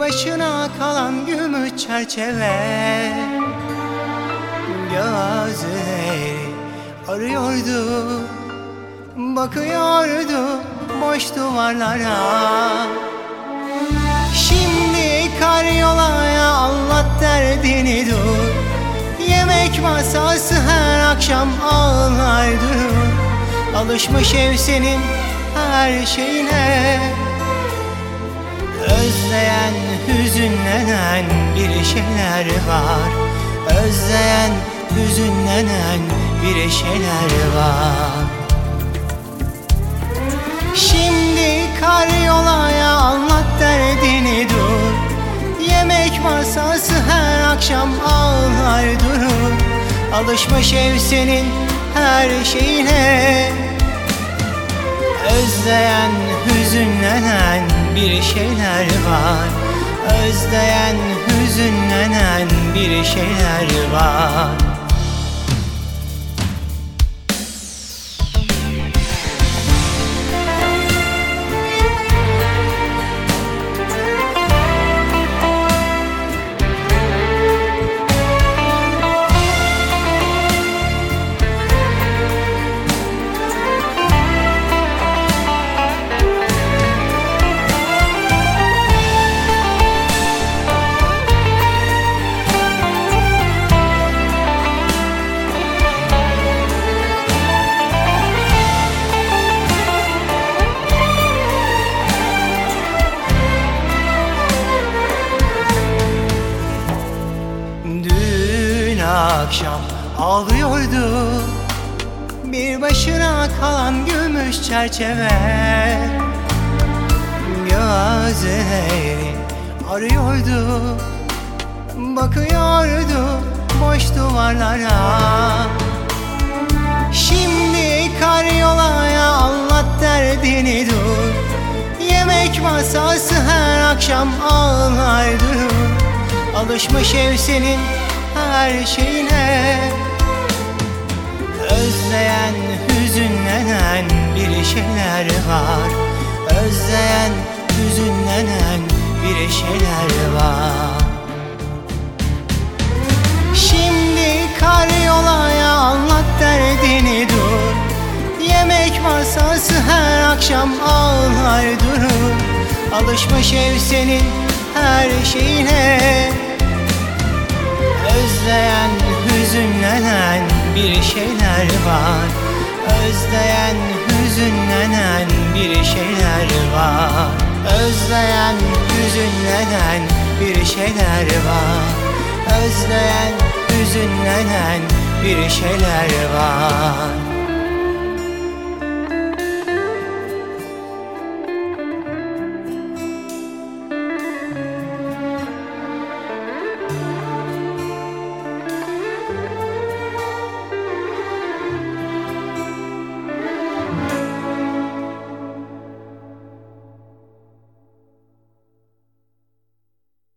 başına kalan gümüş çerçeve. Gözleri arıyordu, bakıyordu boş duvarlara. Şimdi karyolaya anlat derdini dur. Yemek masası her akşam ağlar durur. Alışmış ev senin her şeyine. Özleyen, hüzünlenen bir şeyler var. Özleyen, hüzünlenen bir şeyler var. Şimdi karyolaya anlat derdini dur. Yemek masası her akşam ağlar durur. Alışmış ev senin her şeyine. Özleyen, hüzünlenen bir şeyler var. Özleyen, hüzünlenen bir şeyler var. Akşam ağlıyordu bir başına kalan gümüş çerçeve. Gözleri arıyordu, bakıyordu boş duvarlara. Şimdi karyolaya anlat derdini dur. Yemek masası her akşam ağlar durur. Alışmış ev senin her şeyine. Özleyen, hüzünlenen bir şeyler var. Özleyen, hüzünlenen bir şeyler var. Şimdi karyolaya anlat derdini dur. Yemek masası her akşam ağlar durur. Alışmış ev senin her şeyine. Özleyen, hüzünlenen bir şeyler var. Özleyen, hüzünlenen bir şeyler var. Özleyen, hüzünlenen bir şeyler var. Özleyen, hüzünlenen bir şeyler var.